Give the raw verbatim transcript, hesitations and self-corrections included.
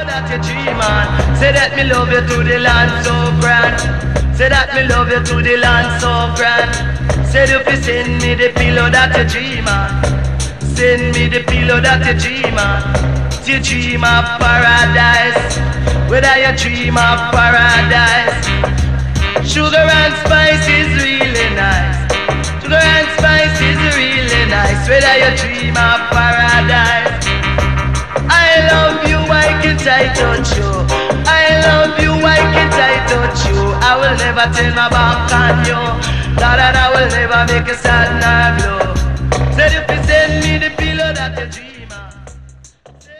pillow that you dream on. Say that me love you to the land so grand. Say that me love you to the land so grand. Say if you send me the pillow that you dream on. Send me the pillow that you dream on. You dream of paradise. Whether you dream of paradise. Sugar and spice is really nice. Sugar and spice is really nice. Whether you dream of paradise. I love you, I can't I touch you. I love you, I can't I touch you. I will never turn my back on you. That I will never make a sad nor blue.